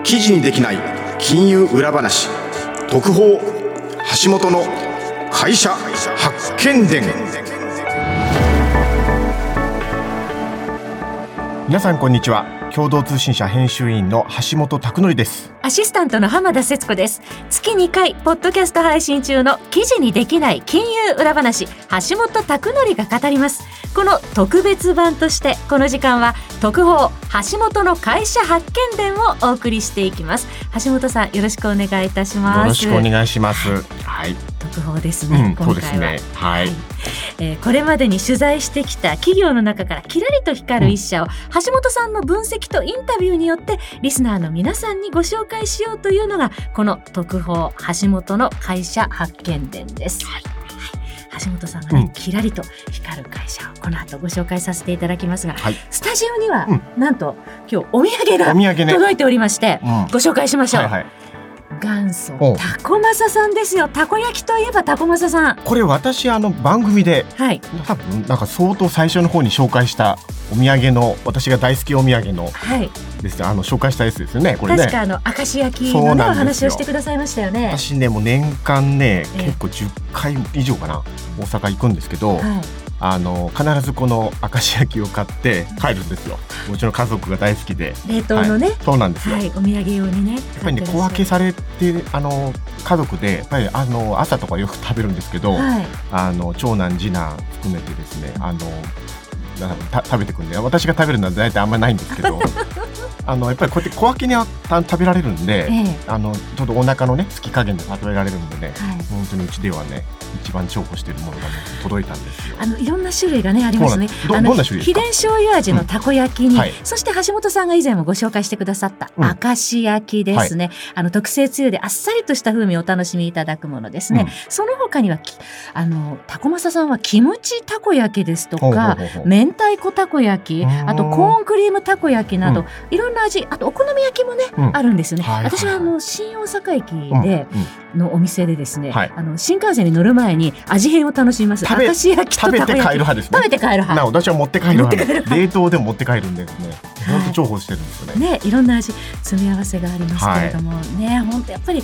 記事にできない金融裏話、特報、橋本の会社発見伝。 皆さんこんにちは。共同通信社編集員の橋本拓典です。 アシスタントの浜田節子です。月2回ポッドキャスト配信中の記事にできない金融裏話、橋本拓典が語ります。この特別版としてこの時間は特報、橋本の会社発見伝をお送りしていきます。橋本さん、よろしくお願いいたします。 よろしくお願いします。はい、 特報ですね、今回は。 そうですね。はい。 これまでに取材してきた企業の中からキラリと光る一社を橋本さんの分析とインタビューによってリスナーの皆さんにご紹介しようというのがこの特報、橋本の会社発見伝です。はい、橋本さんがね、キラリと光る会社をこの後ご紹介させていただきますが、はい、スタジオには、なんと今日お土産が届いておりまして、ご紹介しましょう。はいはい、元祖タコマサさんですよ。たこ焼きといえばタコマサさん。これ私番組で、はい、多分なんか相当最初の方に紹介したお土産の、私が大好きお土産の、はい、です紹介したやつですよね。これね、 確か明石焼きの、ね、お話をしてくださいましたよね。 私ね、もう年間ね、結構10回以上かな、大阪行くんですけど、はい、必ずこの明石焼きを買って帰るんですよ。もちろん家族が大好きで、 冷凍のね、 はい、そうなんですよ、 はい、お土産用にね、 やっぱりね、小分けされて家族でやっぱり朝とかよく食べるんですけど、はい、長男次男含めてですね、食べてくるんで、私が食べるのは大体あんまりないんですけどやっぱりこうやって小分けに食べられるんで、ちょうどお腹のねつき加減で食べられるんでね、はい、本当にうちではね一番重宝しているものが、ね、届いたんですよ。 いろんな種類がねありますね。 どんな種類ですか？ 秘伝醤油味のたこ焼きに、はい、そして橋本さんが以前もご紹介してくださった明石焼きですね、はい、特製つゆであっさりとした風味をお楽しみいただくものですね、その他にはたこまささんはキムチたこ焼きですとか、明太子たこ焼き、あとコーンクリームたこ焼きなど、いろんな味、あとお好み焼きもね、あるんですよね。はいはい、私は新大阪駅で、のお店でですね、はい、新幹線に乗る前に味変を楽しみます。明石焼きとたこ焼き。食べて帰る派ですね。食べて帰る派。 私は持って帰る派。冷凍でも持って帰るんですね。本当重宝してるんですよね。 ね、いろんな味組み合わせがありますけれども、ね、本当やっぱり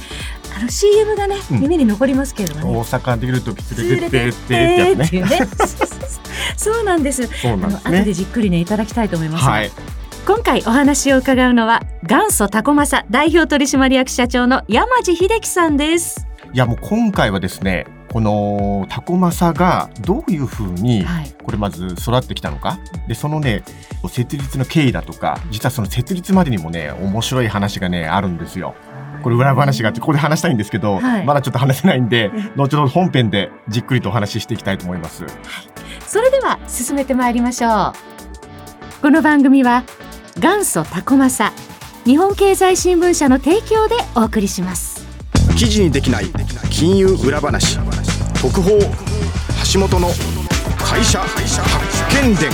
CM がね、耳に残りますけれどもね。大阪できるとき連れてってやつね。 そうなんです。後でじっくりねいただきたいと思います。はい、今回お話を伺うのは元祖タコマサ代表取締役社長の山地秀樹さんです。 いや、もう今回はですね、このタコマサがどういうふうにこれまず育ってきたのか、でそのね設立の経緯だとか、実はその設立までにもね面白い話がねあるんですよ。これ裏話があってここで話したいんですけど、はい、まだちょっと話せないんで後ほど本編でじっくりとお話ししていきたいと思います。はい、 それでは進めてまいりましょう。この番組は元祖タコマサ、日本経済新聞社の提供でお送りします。 記事にできない金融裏話、特報、橋本の会社発見伝。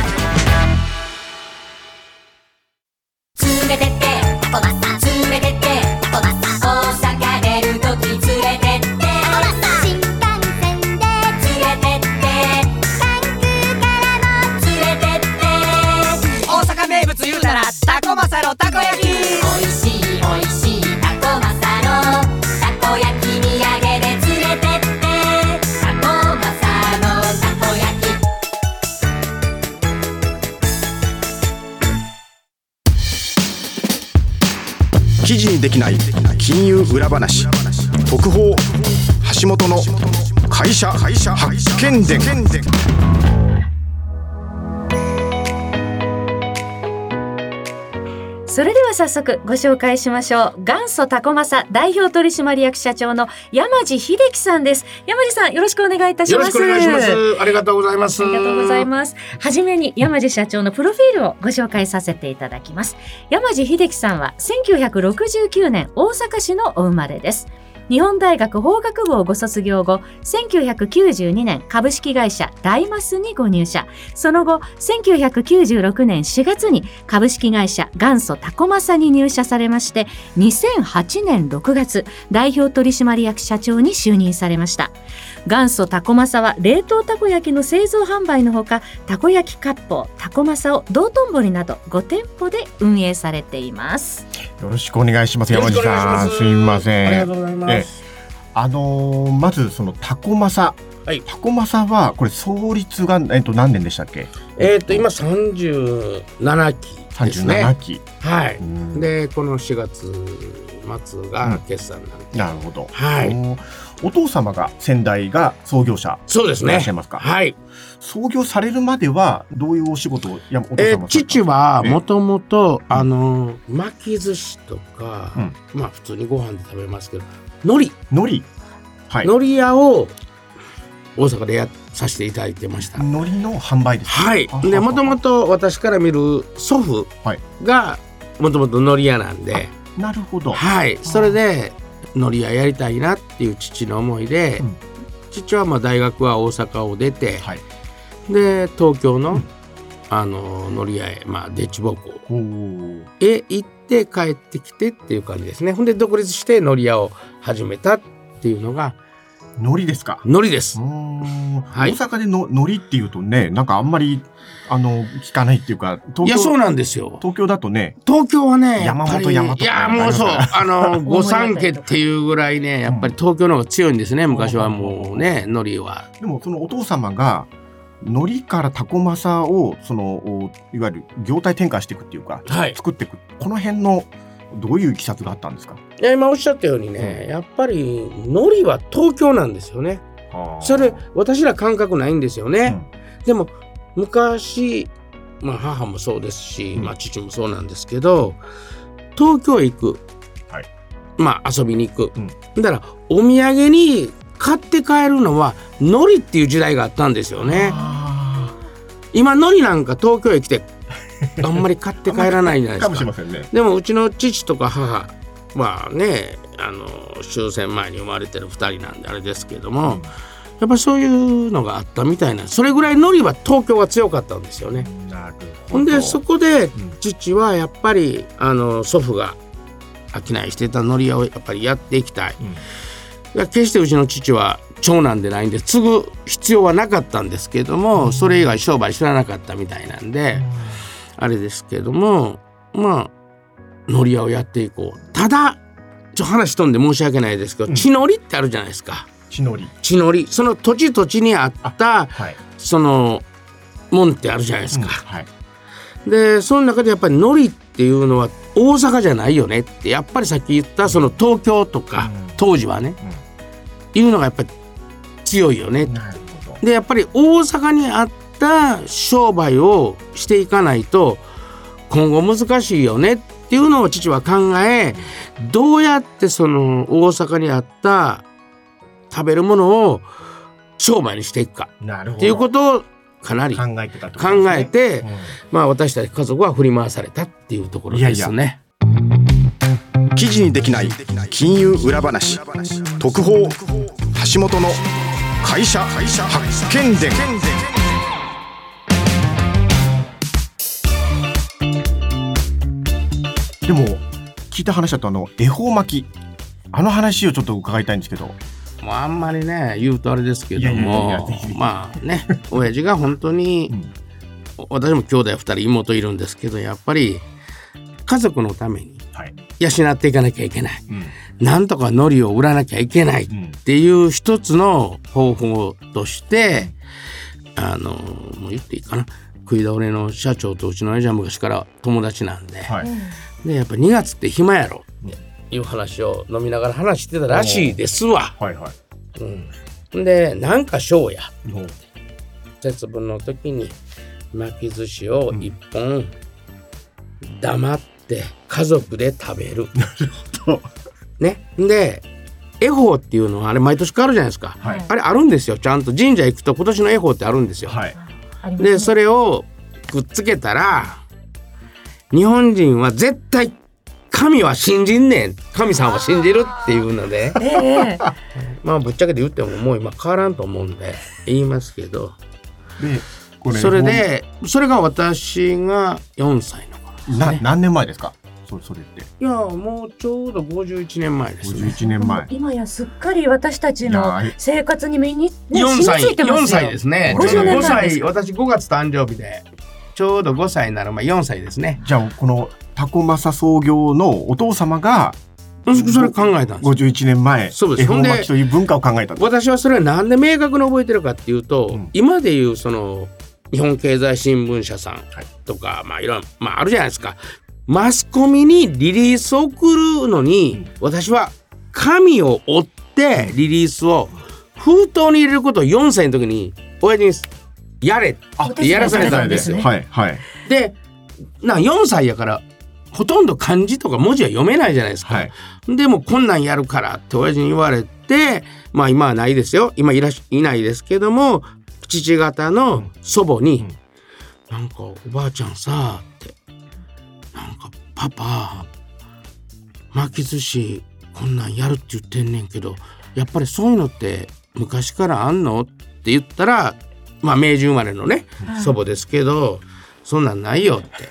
連れてってタコマサ、連れてってタコマサ、大阪出るとき連れてってタコマサ、新幹線で連れてって関空からも連れてって大阪名物言うたらタコマサのたこ焼き、おいしいおいしいタコマサのたこ焼き土産で連れてってタコマサのたこ焼き。 記事にできない金融裏話、特報、橋本の会社発見伝。 それでは早速ご紹介しましょう。元祖タコマサ代表取締役社長の山地秀樹さんです。山地さん、よろしくお願いいたします。 よろしくお願いします。ありがとうございます。 ありがとうございます。はじめに山地社長のプロフィールをご紹介させていただきます。山地秀樹さんは1969年大阪市のお生まれです。日本大学法学部をご卒業後、1992年株式会社ダイマスにご入社。その後、1996年4月に株式会社元祖タコマサに入社されまして、2008年6月、代表取締役社長に就任されました。元祖タコマサは冷凍たこ焼きの製造販売のほか、たこ焼き割烹、タコマサを道頓堀など5店舗で運営されています。 よろしくお願いします。 よろ山地しくお願いしますさん、すみません。 ありがとうございます。 まずそのタコマサ、 はい、 タコマサはこれ創立が何年でしたっけ？ 今37期ですね。 37期。 はい。でこの4月末が決算なんで、 なるほど。 はい。 お父様が先代が創業者。 そうですね。 いらっしゃいますか？はい。創業されるまではどういうお仕事をお父様された？ 父はもともと巻き寿司とか、まあ普通にご飯で食べますけど、海苔、はい、海苔屋を大阪でさせていただいてました。 海苔の販売ですか？ はい。でもともと私から見る祖父がもともと海苔屋なんで、 なるほど。 はい。それで海苔屋やりたいなっていう父の思いで、父はまあ大学は大阪を出て、はい、で東京の、海苔屋へ、まあ、デッチ奉公へ行って帰ってきてっていう感じですね。ほんで独立して海苔屋を始めたっていうのが海苔ですか？ 海苔です。 はい、大阪での海苔っていうとね、なんかあんまり聞かないっていうか、 いやそうなんですよ。 東京だとね、 東京はね、 山本とか、 いやもうそう御三家っていうぐらいね、やっぱり東京の方が強いんですね。昔はもうね、海苔は。 でもそのお父様が海苔からタコマサをいわゆる業態転換していくっていうか、はい、作っていく、この辺のどういういきさつがあったんですか？ いや今おっしゃったようにね、やっぱり海苔は東京なんですよね。それ私ら感覚ないんですよね。でも昔、まあ、母もそうですし、まあ、父もそうなんですけど、東京へ行く、はい、まあ遊びに行く、だからお土産に買って帰るのは海苔っていう時代があったんですよね。今海苔なんか東京へ来てあんまり買って帰らないじゃないですか。 かもしれませんね。 でもうちの父とか母まあね、終戦前に生まれてる2人なんであれですけども、やっぱりそういうのがあったみたいな、それぐらい海苔は東京が強かったんですよね。 なるほど。 ほんでそこで父はやっぱり祖父が商いしてた海苔屋をやっぱりやっていきたい、決してうちの父は長男でないんで継ぐ必要はなかったんですけども、それ以外商売知らなかったみたいなんで、あれですけども、まあ海苔屋をやっていこう。ただ話飛んで申し訳ないですけど、地のりってあるじゃないですか。地のり、その土地土地にあった、はい、そのもんってあるじゃないですか、はい、でその中でやっぱり海苔っていうのは大阪じゃないよねって、やっぱりさっき言ったその東京とか、当時はね、いうのがやっぱり強いよね。なるほど。でやっぱり大阪にあった商売をしていかないと今後難しいよねっていうのを父は考え、どうやってその大阪にあった食べるものを商売にしていくかっていうことをかなり考えてたところですね。考えて、まあ私たち家族は振り回されたっていうところですね。 記事にできない金融裏話、特報橋本の会社発見伝。 でも聞いた話だと恵方巻き、話をちょっと伺いたいんですけど。 もうあんまりね言うとあれですけども、まあね親父が本当に、私も兄弟2人妹いるんですけど、やっぱり家族のために養っていかなきゃいけない、なんとか海苔を売らなきゃいけないっていう一つの方法として、もう言っていいかな、食い倒れの社長とうちの親父は昔から友達なんで、でやっぱ2月って暇やろっていう話を飲みながら話してたらしいですわ。でなんかしようや、節分の時に巻き寿司を1本黙って家族で食べる、ね。で恵方っていうのはあれ毎年変わるじゃないですか、あれあるんですよ。ちゃんと神社行くと今年の恵方ってあるんですよ、でそれをくっつけたら、日本人は絶対神は信じんねん、神さんは信じるっていうので、まあぶっちゃけて言ってももう今変わらんと思うんで言いますけど、それが私が4歳の頃ですね。 何年前ですかそれって？ いやもうちょうど51年前ですね。 51年前。 今やすっかり私たちの生活に身に、 4歳ですね。5歳、私5月誕生日でちちょうど5歳になる、4歳ですね。 じゃあこのタコマサ創業のお父様がそれ考えたんです。 51年前そうです。 恵方巻きという文化を考えたんです。 私はそれはなんで明確に覚えてるかっていうと、今でいうその日本経済新聞社さんとか、いろんな、あるじゃないですか。マスコミにリリースを送るのに、私は紙を折ってリリースを封筒に入れることを4歳の時に親父にやれってやらされたんですよ。 はいはい。 で4歳やからほとんど漢字とか文字は読めないじゃないですか、でもこんなんやるからって親父に言われて、今はないですよ、今いないですけども、父方の祖母に、なんかおばあちゃんさってなんかパパ巻き寿司こんなんやるって言ってんねんけど、やっぱりそういうのって昔からあんのって言ったら、明治生まれのね、祖母ですけど、そんなんないよって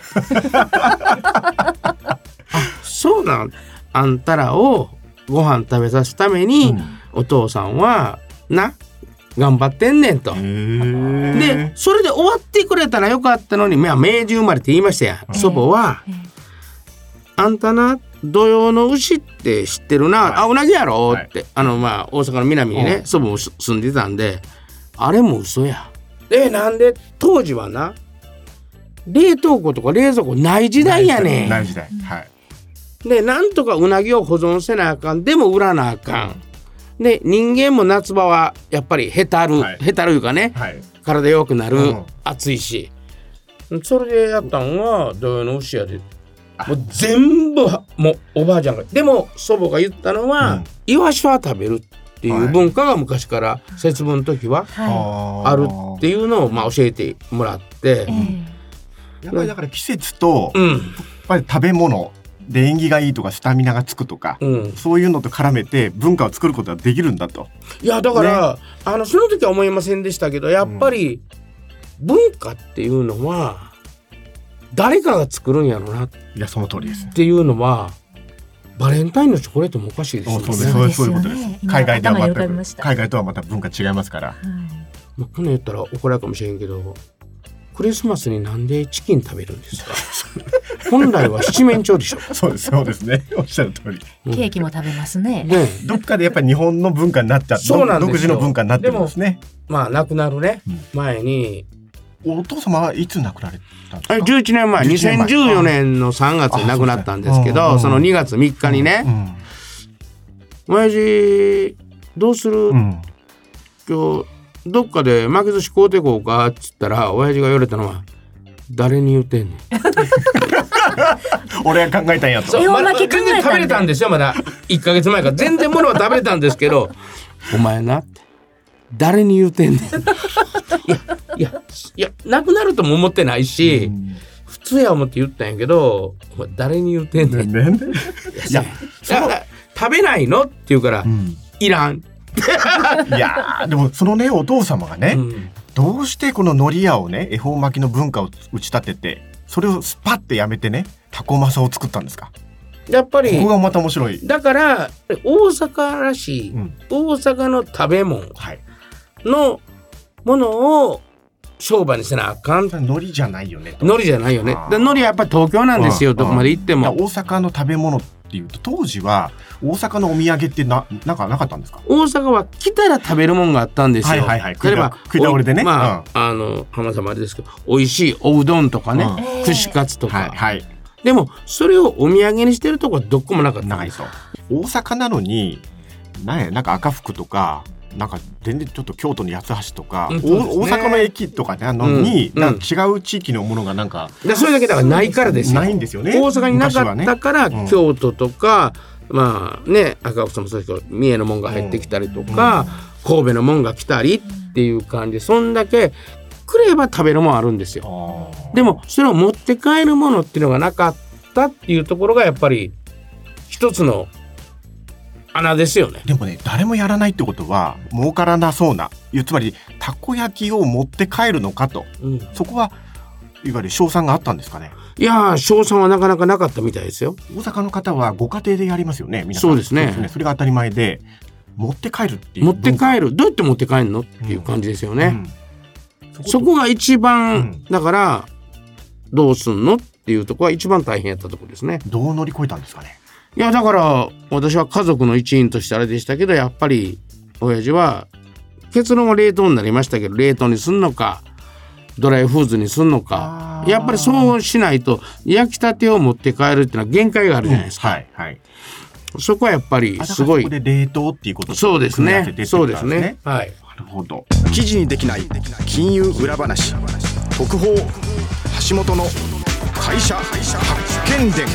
そうなん、あんたらをご飯食べさすために、お父さんは頑張ってんねんと。でそれで終わってくれたらよかったのに、明治生まれって言いましたやん、祖母は、あんたな土用の牛って知ってるな、うなぎやろって、大阪の南にね、祖母も住んでたんで、あれも嘘や。なんで当時はな、冷凍庫とか冷蔵庫ない時代やねん。 ない時代。はい。 でなんとかうなぎを保存せなあかん、でも売らなあかん。で人間も夏場はやっぱりへたるいうかね、体弱くなる、暑いし、それでやったんは土用の牛やで。もう全部もうおばあちゃんが、でも祖母が言ったのは、イワシは食べるっていう文化が昔から節分の時はあるっていうのを教えてもらって、 やっぱりだから季節と、やっぱり食べ物で縁起がいいとかスタミナがつくとか、そういうのと絡めて文化を作ることができるんだと。 いやだから、その時は思いませんでしたけど、やっぱり文化っていうのは誰かが作るんやろな。 いやその通りですっていうのは、バレンタインのチョコレートもおかしいですよね。 そういうことです。海外とはまた文化違いますから。 この言ったら怒られるかもしれんけど、クリスマスになんでチキン食べるんですか本来は七面鳥でしょそうですね、おっしゃる通り。 ケーキも食べますね。 どっかでやっぱり日本の文化になっちゃって、独自の文化になってるんですね。 でも亡くなるね、前にお父様はいつ亡くなられたんですか ？11年前、2014年の3月に亡くなったんですけど、その2月3日にね、親父どうする、今日どっかで巻き寿司買うてこうかっつったら、親父が言われたのは、誰に言うてんねん俺が考えたんやと。 全然食べれたんですよ、まだ1ヶ月前から全然物は食べれたんですけどお前なって誰に言うてんねんいやなくなるとも思ってないし、普通や思って言ったんやけど、誰に言うてんねんいや食べないのって言うから、いらんいやでもそのね、お父様がね、どうしてこの海苔屋をね、恵方巻きの文化を打ち立てて、それをスパッてやめてね、タコマサを作ったんですか？ やっぱりここがまた面白い。 だから大阪らしい、大阪の食べ物のものを商売にせなあかん。 海苔じゃないよね。 海苔じゃないよね。で海苔はやっぱり東京なんですよ、どこまで行っても。 大阪の食べ物っていうと、当時は大阪のお土産ってなんかなかったんですか？ 大阪は来たら食べるもんがあったんですよ。例えば食い倒れでね、 浜さんもあれですけど、美味しいおうどんとかね、串カツとか、でもそれをお土産にしてるとこはどこもなかったんですよ。 大阪なのになんか赤福とか、なんか全然ちょっと京都の八つ橋とか、大阪の駅とかなのに、なんか違う地域のものがなんか、 それだけだからないからですよ。 ないんですよね。 大阪になかったから、京都とか、赤福さんもそうですけど、三重のもんが入ってきたりとか、神戸のもんが来たりっていう感じで、そんだけ来れば食べるもんあるんですよ。でもそれを持って帰るものっていうのがなかったっていうところがやっぱり一つの穴ですよね。 でもね、誰もやらないってことは儲からなそうな、つまりたこ焼きを持って帰るのかと、そこはいわゆる賞賛があったんですかね？ いや賞賛はなかなかなかったみたいですよ。 大阪の方はご家庭でやりますよね、皆さん。 そうですね。 それが当たり前で、持って帰るっていう、 持って帰る、どうやって持って帰るのっていう感じですよね。そこが一番、だからどうすんのっていうところは一番大変やったところですね。 どう乗り越えたんですかね。 いやだから私は家族の一員としてあれでしたけど、やっぱり親父は結論は冷凍になりましたけど、冷凍にすんのかドライフーズにすんのか、やっぱりそうしないと焼きたてを持って帰るっていうのは限界があるじゃないですか、 はいはい、 そこはやっぱりすごい。 そこで冷凍っていうことそうですね。そうですね。はい。 なるほど。 記事にできない金融裏話、国宝橋本の会社発見伝。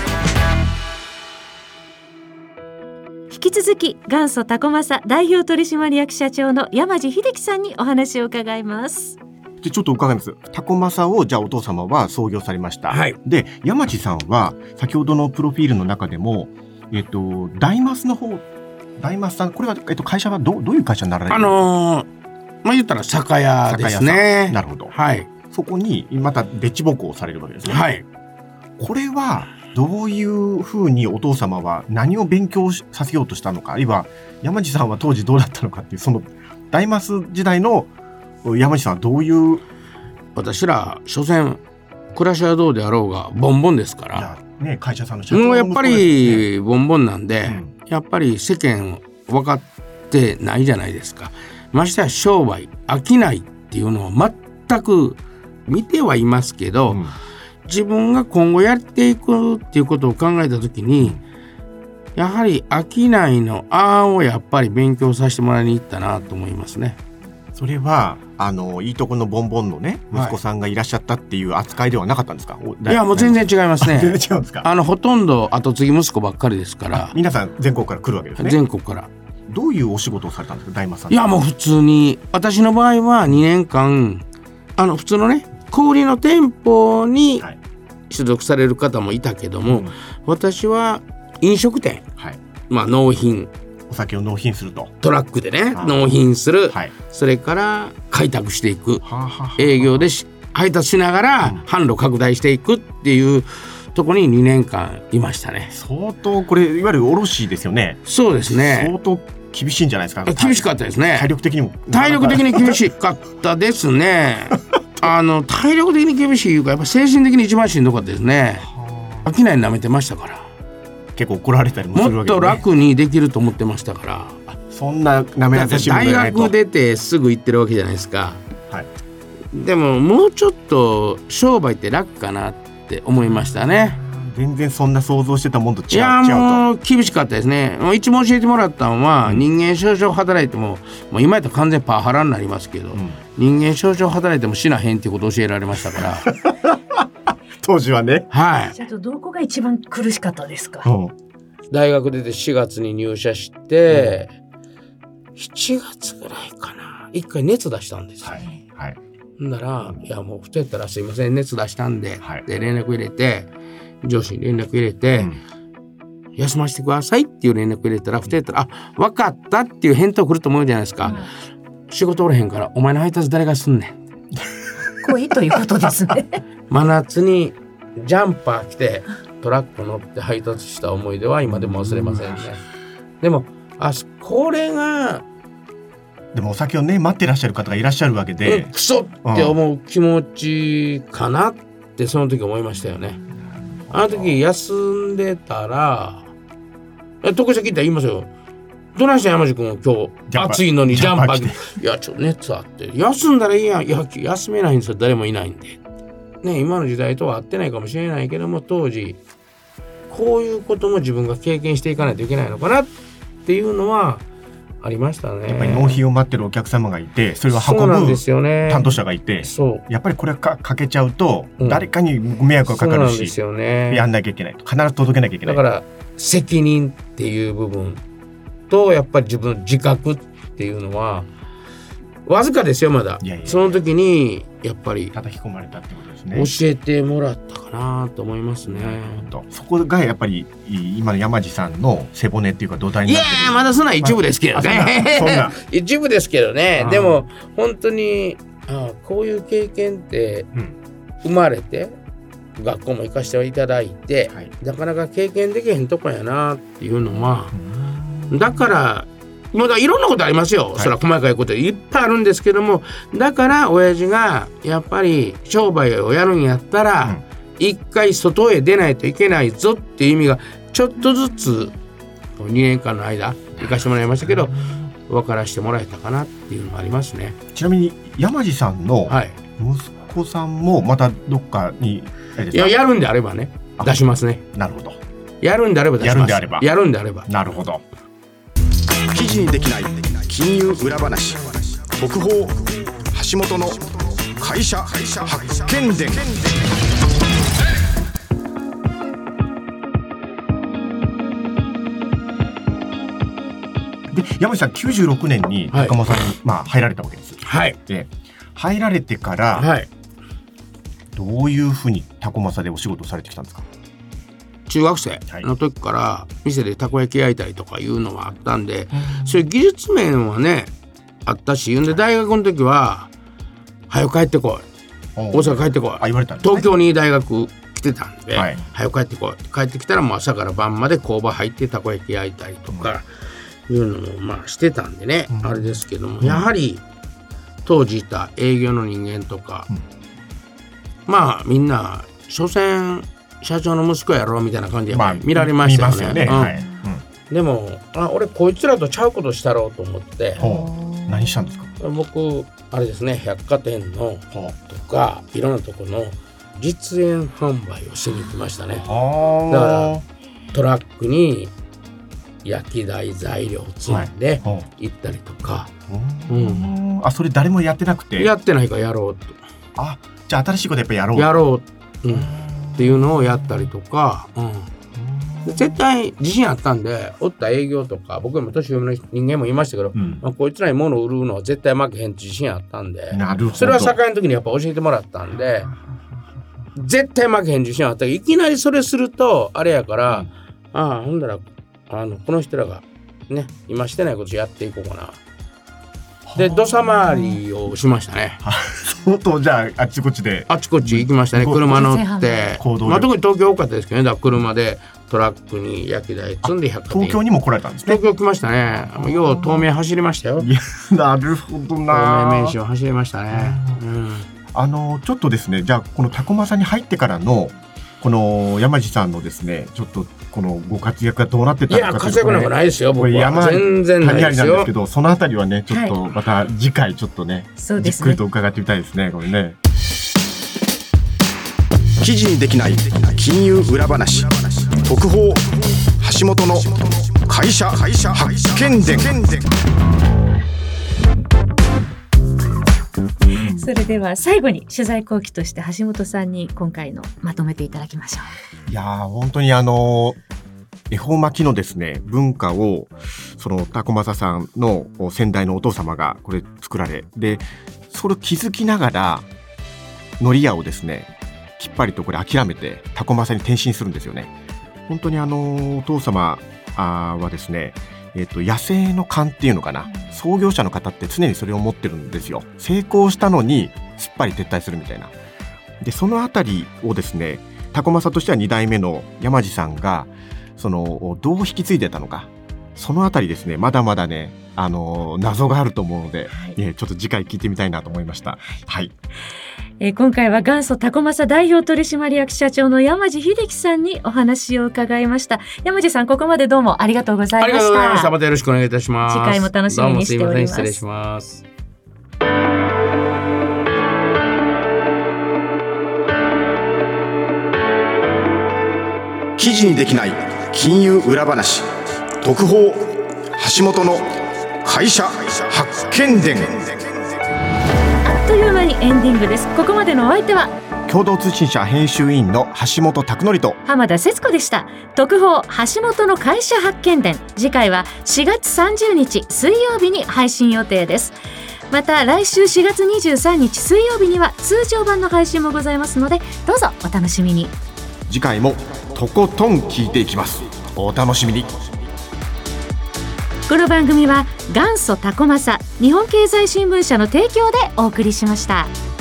引き続き元祖タコマサ代表取締役社長の山地秀樹さんにお話を伺います。 でちょっと伺います。タコマサをじゃあお父様は創業されました、はい、で山地さんは先ほどのプロフィールの中でも、ダイマスの方、ダイマスさん、これは、会社はどういう会社になられるんですか？ まあ言ったら酒屋ですね。 なるほど、 はい、 そこにまたデッチ奉公されるわけですね。 はい。 これはどういうふうにお父様は何を勉強させようとしたのか、あるいは山地さんは当時どうだったのかっていう、そのダイマス時代の山地さんはどういう。 私ら所詮暮らしはどうであろうがボンボンですから、 ね、会社さんの社長もうやっぱりボンボンなんで、やっぱり世間分かってないじゃないですか。ましてや商売商いっていうのを全く見てはいますけど、自分が今後やっていくっていうことを考えた時に、やはり商いの案をやっぱり勉強させてもらいに行ったなと思いますね。 それはいいとこのボンボンのね息子さんがいらっしゃったっていう扱いではなかったんですか？ いやもう全然違いますね。 全然違うんですか？ ほとんど後継ぎ息子ばっかりですから。 皆さん全国から来るわけですね。 全国から。 どういうお仕事をされたんですか、大松さん？ いやもう普通に、私の場合は2年間普通のね小売りの店舗に所属される方もいたけども、私は飲食店、納品、 お酒を納品すると、 トラックでね納品する、それから開拓していく、営業で配達しながら販路拡大していくっていうところに2年間いましたね。 相当これいわゆる卸ですよね。 そうですね。 相当厳しいんじゃないですか？ 厳しかったですね。 体力的にも厳しかったですね。体力的に厳しいいうか、やっぱ精神的に一番しんどかったですね。商い舐めてましたから。 結構怒られたりもするわけですね。 もっと楽にできると思ってましたから。 そんな舐め優しいものじゃないと。 大学出てすぐ行ってるわけじゃないですか、でももうちょっと商売って楽かなって思いましたね。 全然そんな想像してたもんと違うと。 いやもう厳しかったですね。一番教えてもらったのは、人間少々働いても、もう今やったら完全パワハラになりますけど、人間少々働いても死なへんっていうことを教えられましたから当時はね。 はい。じゃあどこが一番苦しかったですか？ 大学出て4月に入社して、7月ぐらいかな、1回熱出したんですよ。なら、いやもうふとやったらすいません熱出したんで、で連絡入れて、上司に連絡入れて、休ませてくださいっていう連絡入れたら、ふとやったら分かったっていう返答来ると思うじゃないですか、仕事おれへんからお前の配達誰がすんねん濃いということですね真夏にジャンパー着てトラック乗って配達した思い出は今でも忘れませんね。でもこれがでもお酒をね待ってらっしゃる方がいらっしゃるわけで、 クソって思う気持ちかなってその時思いましたよね。あの時休んでたら得先行ったら言いますよ。どないした山地君今日暑いのにジャンパー着て、いやちょっと熱あって休んだらいいやん。いや休めないんですよ、誰もいないんでね。今の時代とは合ってないかもしれないけども、当時こういうことも自分が経験していかないといけないのかなっていうのはありましたね。 やっぱり納品を待ってるお客様がいて、それを運ぶ担当者がいて、やっぱりこれかけちゃうと誰かに迷惑がかかるし、やんなきゃいけない、必ず届けなきゃいけない。 だから責任っていう部分とやっぱり自分の自覚っていうのはわずかですよまだ。その時にやっぱり叩き込まれたってことですね。 教えてもらったかなと思いますね。 そこがやっぱり今の山地さんの背骨っていうか土台になってる。 いやまだそんな一部ですけどねそんな一部ですけどね。でも本当にこういう経験って生まれて、学校も行かせていただいて、なかなか経験できへんとこやなっていうのは、だからもういろんなことありますよ、それは細かいこといっぱいあるんですけども、だから親父がやっぱり商売をやるんやったら、一回外へ出ないといけないぞっていう意味がちょっとずつ2年間の間行かしてもらいましたけど、分からしてもらえたかなっていうのがありますね。 ちなみに山地さんの息子さんもまたどっかに、 いや、やるんであればね出しますね。 なるほど。 やるんであれば出します。やるんであれば。 なるほど。 記事にできない金融裏話、特報橋本の会社発見伝。 で、山地さん96年に高間さんに、入られたわけです。で、入られてから、どういうふうにタコマサでお仕事されてきたんですか？ 中学生の時から店でたこ焼き焼いたりとかいうのはあったんで、そういう技術面はねあったし、で大学の時は早く帰ってこい、大阪帰ってこい、 言われたんですね。 東京に大学来てたんで、早く帰ってこい、帰ってきたらもう朝から晩まで工場入ってたこ焼き焼いたりとかいうのもしてたんでね、あれですけども、やはり当時いた営業の人間とか、みんな所詮社長の息子やろうみたいな感じで見られましたよね。でも俺こいつらとちゃうことしたろうと思って。 何したんですか？ 僕あれですね、百貨店のとかいろんなとこの実演販売をしに行きましたね。だからトラックに焼き台材料を積んで行ったりとか。 それ誰もやってなくて？ やってないからやろうと。 じゃあ新しいことやっぱりやろうっていうのをやったりとか、絶対自信あったんで、おった営業とか僕も年上の人間もいましたけど、こいつらに物を売るのは絶対負けへんって自信あったんで、それは境の時にやっぱ教えてもらったんで、絶対負けへん自信あったけど、いきなりそれするとあれやから、ほんだらこの人らがね今してないことやっていこうかなで土佐回りをしましたね。 相当じゃああっちこっち行きましたね。車乗って、特に東京多かったですけどね。だから車でトラックに焼き台積んで百貨店。 東京にも来られたんですね。 東京来ましたね。よう東名走りましたよ。 なるほどな。 東名名神を走りましたね。 ちょっとですね、じゃあこのタコマサに入ってからのこの山地さんのですね、ちょっとこのご活躍がどうなってたのか。 いや活躍なんかないですよ。僕は全然ないですよ。 なんですけど、そのあたりはねちょっとまた次回ちょっとね、じっくりと伺ってみたいですね。これね。 記事にできない金融裏話、特報橋本の会社発見伝。 それでは最後に取材後期として橋本さんに今回のまとめていただきましょう。いや本当に恵方巻きのですね文化をそのタコマサさんの先代のお父様がこれ作られ、でそれを気づきながら海苔屋をですねきっぱりとこれ諦めてタコマサに転身するんですよね。本当にお父様はですね野生の勘っていうのかな、創業者の方って常にそれを持ってるんですよ。成功したのにすっぱり撤退するみたいな。でそのあたりをですねタコマサとしては2代目の山地さんがどう引き継いでたのか、そのあたりですねまだまだね謎があると思うので、ちょっと次回聞いてみたいなと思いました。 今回は元祖タコマサ代表取締役社長の山地秀樹さんにお話を伺いました。山地さん、ここまでどうもありがとうございました。 ありがとうございました。またよろしくお願いいたします。 次回も楽しみにしております。 どうもすいません、失礼します。 記事にできない金融裏話、特報橋本の会社発見伝。 あっという間にエンディングです。ここまでのお相手は共同通信社編集員の橋本拓典と浜田節子でした。特報橋本の会社発見伝、次回は4月30日水曜日に配信予定です。また来週4月23日水曜日には通常版の配信もございますので、どうぞお楽しみに。 次回もとことん聞いていきます。お楽しみに。 この番組は元祖タコマサ日本経済新聞社の提供でお送りしました。